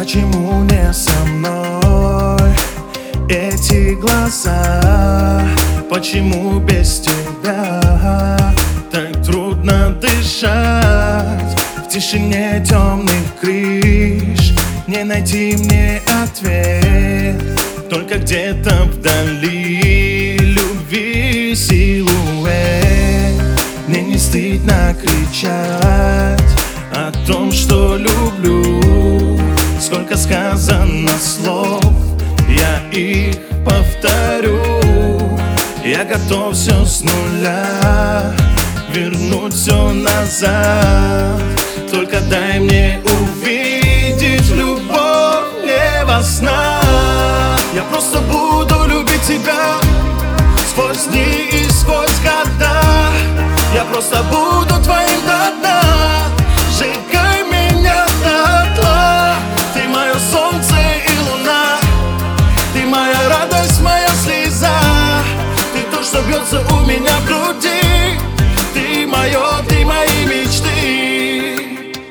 Почему не со мной эти глаза? Почему без тебя так трудно дышать? В тишине темных крыш не найти мне ответ. Только где-то вдали любви силуэт. Мне не стыдно кричать о том, что люблю. Сколько сказано слов, я их повторю. Я готов все с нуля вернуть все назад. Только дай мне увидеть любовь не во снах. Я просто буду любить тебя сквозь дни и сквозь года. Я просто буду твоим до дна. Сжигай меня дотла. Ты мое солнце и луна. Ты моя радость, моя слеза. Ты то, что бьется у меня в груди. Ты мои мечты.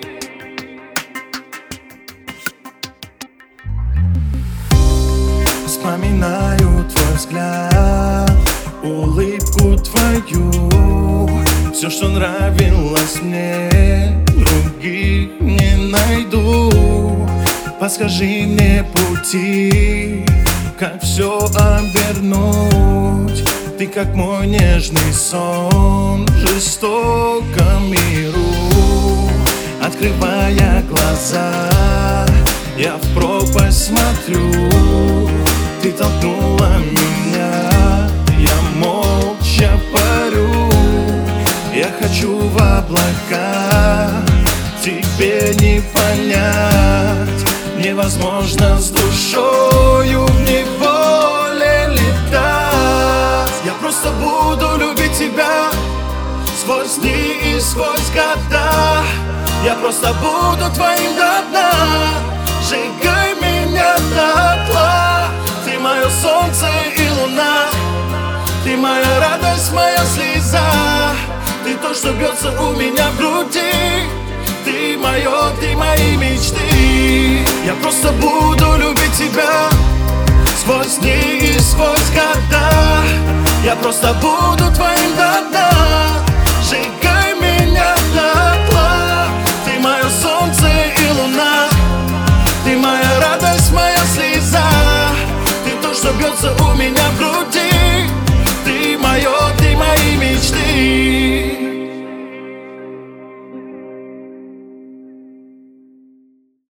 Вспоминаю твой взгляд, улыбку твою. Все, что нравилось мне, других не найду. Подскажи мне пути, как все обернуть. Ты как мой нежный сон в жестоком миру. Открывая глаза, я в пропасть смотрю. Ты толкнула меня, я молча парю. Я хочу в облака, тебе не понять. Невозможно с душою в неволе летать. Я просто буду любить тебя сквозь дни и сквозь года. Я просто буду твоим до дна. Сжигай меня дотла. Ты мое солнце и луна. Ты моя радость, моя слеза. Ты то, что бьется у меня в груди. Ты мои мечты. Я просто буду любить тебя сквозь дни и сквозь года. Я просто буду твоим до дна.